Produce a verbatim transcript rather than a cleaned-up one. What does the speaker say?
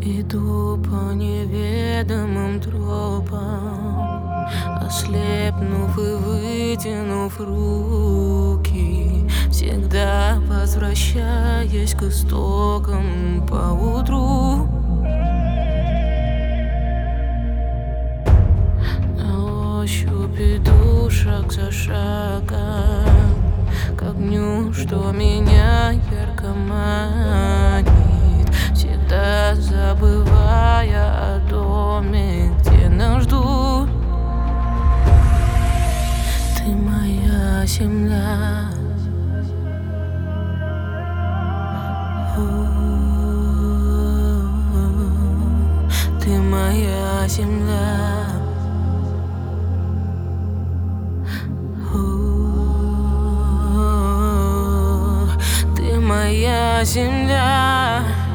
Иду по неведомым тропам, ослепнув и вытянув руки, всегда возвращаясь к истокам поутру. На ощупь иду шаг за шагом к огню, что меня ярко манит, всегда забывая о доме, где нас ждут. Ты моя земля, ты моя земля, ты моя земля.